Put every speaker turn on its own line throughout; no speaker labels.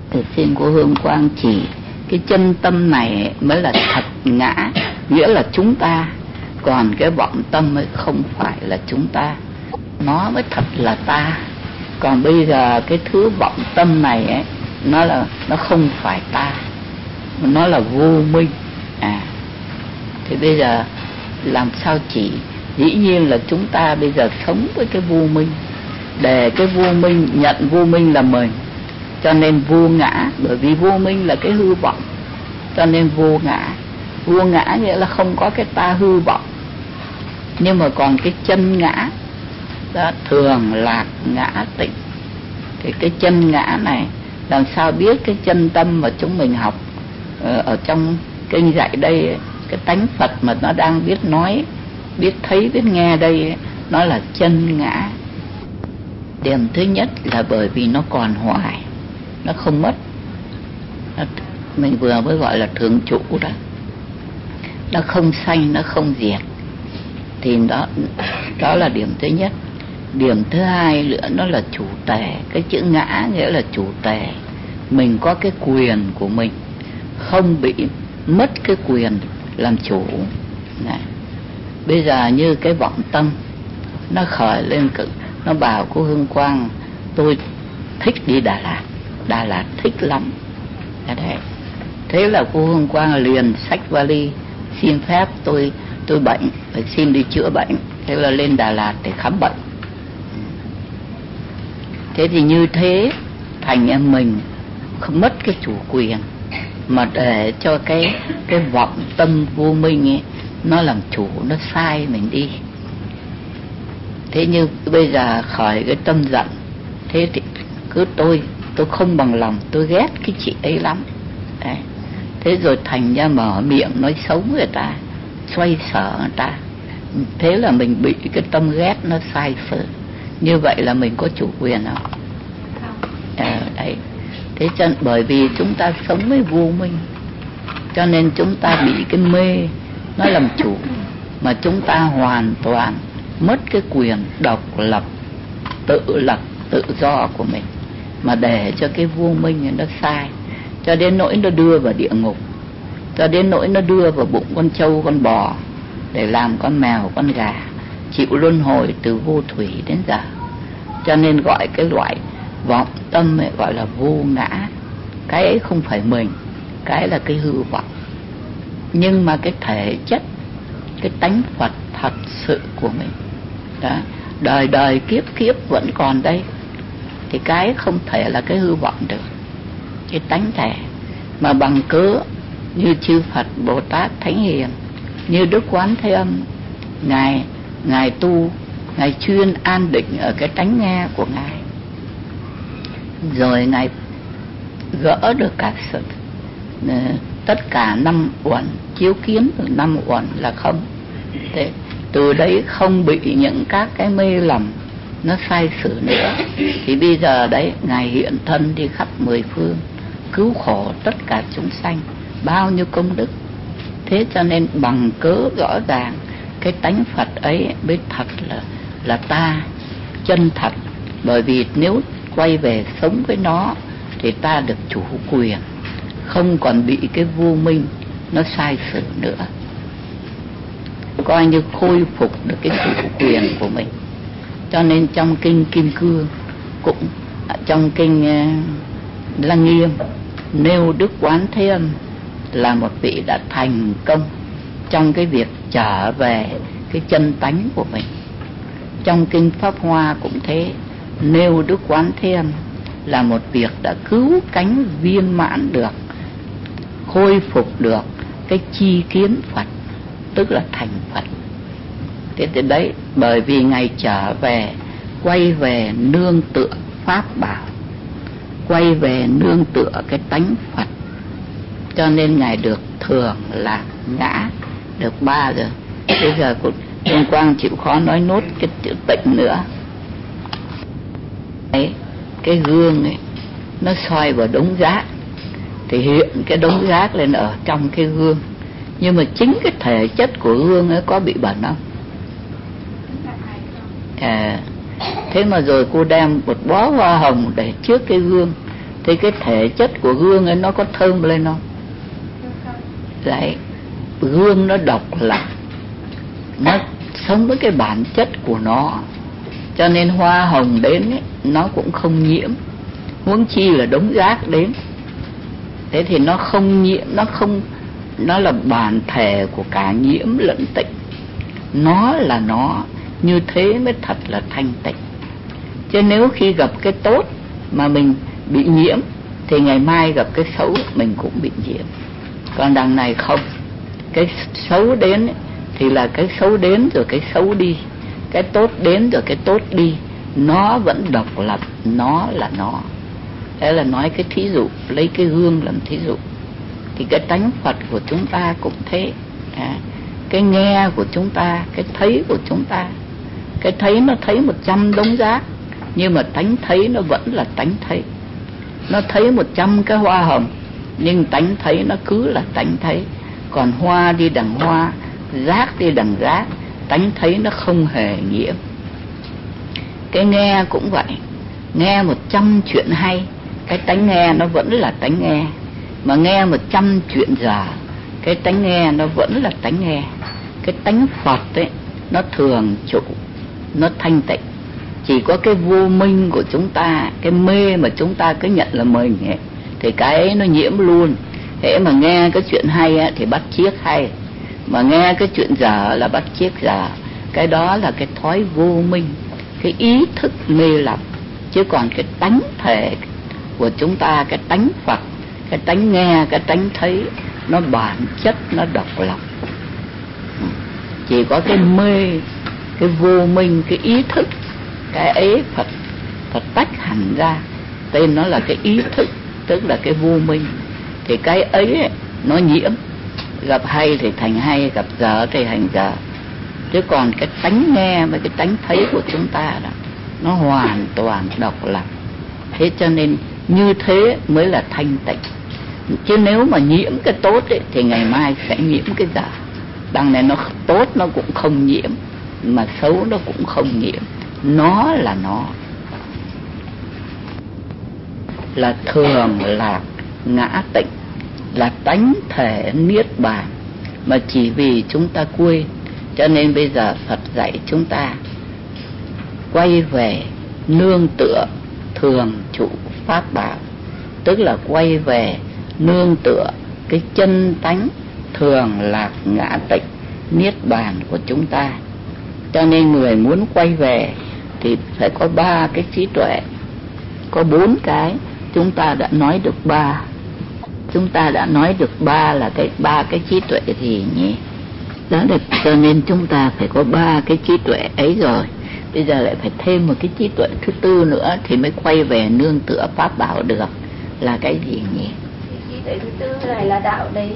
Thì xin cô Hương Quang chỉ cái chân tâm này mới là thật ngã, nghĩa là chúng ta, còn cái vọng tâm ấy không phải là chúng ta, nó mới thật là ta. Còn bây giờ cái thứ vọng tâm này ấy, nó không phải ta, nó là vô minh. Thì bây giờ làm sao chỉ? Dĩ nhiên là chúng ta bây giờ sống với cái vô minh, để cái vô minh nhận vô minh là mình, cho nên vô ngã. Bởi vì vô minh là cái hư vọng, cho nên vô ngã. Vô ngã nghĩa là không có cái ta hư vọng. Nhưng mà còn cái chân ngã đó, thường lạc ngã tịnh. Thì cái chân ngã này làm sao biết? Cái chân tâm mà chúng mình học ở trong kinh dạy đây, cái tánh Phật mà nó đang biết nói, biết thấy, biết nghe đây, nó là chân ngã. Điểm thứ nhất là bởi vì nó còn hoài, nó không mất. Mình vừa mới gọi là thường trụ đó, nó không sanh, nó không diệt. Thì đó là điểm thứ nhất. Điểm thứ hai nữa, nó là chủ tể. Cái chữ ngã nghĩa là chủ tể. Mình có cái quyền của mình, không bị mất cái quyền làm chủ này. Bây giờ như cái vọng tâm nó khởi lên, nó bảo cô Hương Quang tôi thích đi Đà Lạt, Đà Lạt thích lắm. Thế là cô Hương Quang liền xách vali, xin phép tôi bệnh, phải xin đi chữa bệnh. Thế là lên Đà Lạt để khám bệnh. Thế thì như thế thành em mình không mất cái chủ quyền, mà để cho cái vọng tâm vô minh ấy, nó làm chủ, nó sai mình đi. Thế như bây giờ khởi cái tâm giận, thế thì cứ tôi không bằng lòng, tôi ghét cái chị ấy lắm. Đấy. Thế rồi thành ra mở miệng nói xấu người ta, xoay sở người ta. Thế là mình bị cái tâm ghét nó sai sự. Như vậy là mình có chủ quyền không? Đấy. Thế cho nên bởi vì chúng ta sống với vô minh, cho nên chúng ta bị cái mê nó làm chủ, mà chúng ta hoàn toàn mất cái quyền độc lập, tự do của mình, mà để cho cái vô minh nó sai, cho đến nỗi nó đưa vào địa ngục, cho đến nỗi nó đưa vào bụng con trâu con bò để làm con mèo con gà, chịu luân hồi từ vô thủy đến giờ. Cho nên gọi cái loại vọng tâm ấy gọi là vô ngã. Cái ấy không phải mình, cái là cái hư vọng. Nhưng mà cái thể chất, cái tánh Phật thật sự của mình đó, đời đời kiếp kiếp vẫn còn đây, thì cái không thể là cái hư vọng được. Cái tánh thể mà bằng cớ như chư Phật Bồ Tát Thánh Hiền, như Đức Quán Thế Âm, ngài tu, ngài chuyên an định ở cái tánh nghe của ngài, rồi ngài gỡ được cả sự tất cả năm uẩn, chiếu kiến từ năm uẩn là không. Thế từ đấy không bị những các cái mê lầm nó sai sử nữa. Thì bây giờ đấy ngài hiện thân đi khắp mười phương, cứu khổ tất cả chúng sanh, bao nhiêu công đức. Thế cho nên bằng cớ rõ ràng cái tánh Phật ấy mới thật là ta, chân thật. Bởi vì nếu quay về sống với nó thì ta được chủ quyền, không còn bị cái vô minh nó sai sử nữa, coi như khôi phục được cái chủ quyền của mình. Cho nên trong kinh Kim Cương, cũng trong kinh Lăng Nghiêm, nêu Đức Quán Thế Âm là một vị đã thành công trong cái việc trở về cái chân tánh của mình. Trong kinh Pháp Hoa cũng thế, nêu Đức Quán Thế Âm là một việc đã cứu cánh viên mãn được, khôi phục được cái chi kiến Phật, tức là thành Phật. Thế từ đấy, bởi vì ngài trở về, quay về nương tựa Pháp bảo, quay về nương tựa cái tánh Phật, cho nên ngài được thường lạc ngã được 3 rồi. Bây giờ Hương Quang chịu khó nói nốt cái chữ tịnh nữa. Đấy, cái gương ấy nó soi vào đống rác thì hiện cái đống rác lên ở trong cái gương, nhưng mà chính cái thể chất của gương ấy có bị bẩn không? Thế mà rồi cô đem một bó hoa hồng để trước cái gương, Thì cái thể chất của gương ấy nó có thơm lên không? Đấy, gương nó độc lập, nó sống với cái bản chất của nó, cho nên hoa hồng đến ấy, nó cũng không nhiễm, huống chi là đống rác đến. Thế thì nó không nhiễm, nó là bản thể của cả nhiễm lẫn tịnh. Nó là nó, như thế mới thật là thanh tịnh. Chứ nếu khi gặp cái tốt mà mình bị nhiễm, thì ngày mai gặp cái xấu mình cũng bị nhiễm. Còn đằng này không, cái xấu đến ấy, thì là cái xấu đến rồi cái xấu đi, cái tốt đến rồi cái tốt đi, nó vẫn độc lập, nó là nó. Thế là nói cái thí dụ, lấy cái gương làm thí dụ. Thì cái tánh Phật của chúng ta cũng thế. Cái nghe của chúng ta, cái thấy của chúng ta, cái thấy nó thấy 100 đống rác, nhưng mà tánh thấy nó vẫn là tánh thấy. Nó thấy 100 cái hoa hồng, nhưng tánh thấy nó cứ là tánh thấy. Còn hoa đi đằng hoa, rác đi đằng rác, tánh thấy nó không hề nhiễm. Cái nghe cũng vậy, nghe 100 chuyện hay, cái tánh nghe nó vẫn là tánh nghe. Mà nghe 100 chuyện dở, cái tánh nghe nó vẫn là tánh nghe. Cái tánh Phật ấy, nó thường trụ, nó thanh tịnh. Chỉ có cái vô minh của chúng ta, cái mê mà chúng ta cứ nhận là mình ấy, thì cái ấy nó nhiễm luôn. Thế mà nghe cái chuyện hay ấy, thì bắt chiếc hay, mà nghe cái chuyện dở là bắt chiếc dở. Cái đó là cái thói vô minh, cái ý thức mê lầm. Chứ còn cái tánh thể của chúng ta, cái tánh Phật, cái tánh nghe, cái tánh thấy, nó bản chất, nó độc lập. Chỉ có cái mê, cái vô minh, cái ý thức, cái ấy Phật tách hẳn ra, tên nó là cái ý thức, tức là cái vô minh. Thì cái ấy nó nhiễm, gặp hay thì thành hay, gặp dở thì thành dở. Chứ còn cái tánh nghe và cái tánh thấy của chúng ta đó, nó hoàn toàn độc lập. Thế cho nên như thế mới là thanh tịnh. Chứ nếu mà nhiễm cái tốt ấy, thì ngày mai sẽ nhiễm cái dở. Đằng này nó tốt nó cũng không nhiễm, mà xấu nó cũng không nhiễm. Nó là nó, là thường lạc ngã tịnh, là tánh thể niết bàn. Mà chỉ vì chúng ta quên, cho nên bây giờ Phật dạy chúng ta quay về nương tựa thường trụ pháp bảo. Tức là quay về nương tựa cái chân tánh thường lạc ngã tịnh niết bàn của chúng ta. Cho nên người muốn quay về thì phải có 3 cái trí tuệ. Có 4 cái, chúng ta đã nói được 3. Chúng ta đã nói được 3 là cái 3 cái trí tuệ gì nhỉ? Đó là cho nên chúng ta phải có 3 cái trí tuệ ấy rồi. Bây giờ lại phải thêm một cái trí tuệ thứ 4 nữa thì mới quay về nương tựa pháp bảo được. Là cái gì nhỉ?
Trí tuệ thứ 4 này là đạo đấy.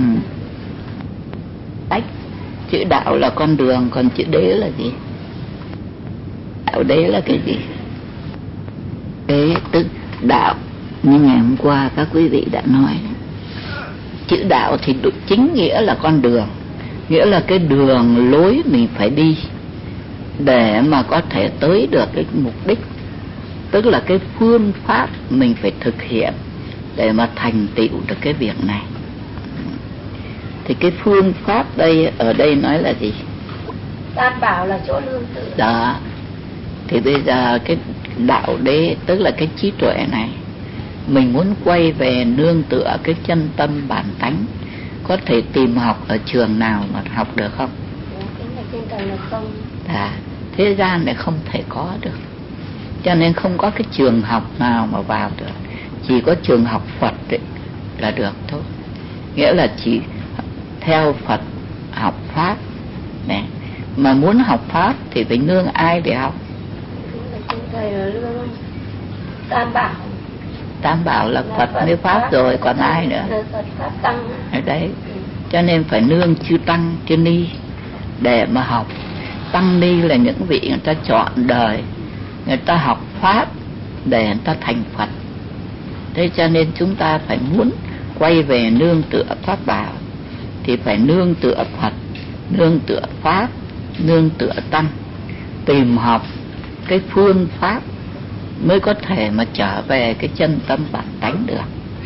Chữ đạo là con đường, còn chữ đế là gì? Đạo đế là cái gì? Đế tức đạo, như ngày hôm qua các quý vị đã nói. Chữ đạo thì chính nghĩa là con đường, nghĩa là cái đường lối mình phải đi để mà có thể tới được cái mục đích. Tức là cái phương pháp mình phải thực hiện để mà thành tựu được cái việc này. Thì cái phương pháp đây, ở đây nói là gì?
Tam bảo là chỗ nương tựa.
Đó. Thì bây giờ cái đạo đế, tức là cái trí tuệ này, mình muốn quay về nương tựa cái chân tâm bản tánh, có thể tìm học ở trường nào mà học được không?
Cái này trên trời là không.
Thế gian này không thể có được. Cho nên không có cái trường học nào mà vào được. Chỉ có trường học Phật ấy là được thôi. Nghĩa là chỉ theo Phật học Pháp này. Mà muốn học Pháp thì phải nương ai để học?
Trên trời là nương Tam bảo.
Tam bảo là Phật với Pháp rồi, còn ai nữa?
Phật Pháp Tăng.
Ở đấy. Cho nên phải nương chư Tăng, chư Ni để mà học. Tăng Ni là những vị người ta chọn đời, người ta học Pháp để người ta thành Phật. Thế cho nên chúng ta phải muốn quay về nương tựa Pháp bảo thì phải nương tựa Phật, nương tựa Pháp, nương tựa Tăng, tìm học cái phương pháp mới có thể mà trở về cái chân tâm bản tánh được.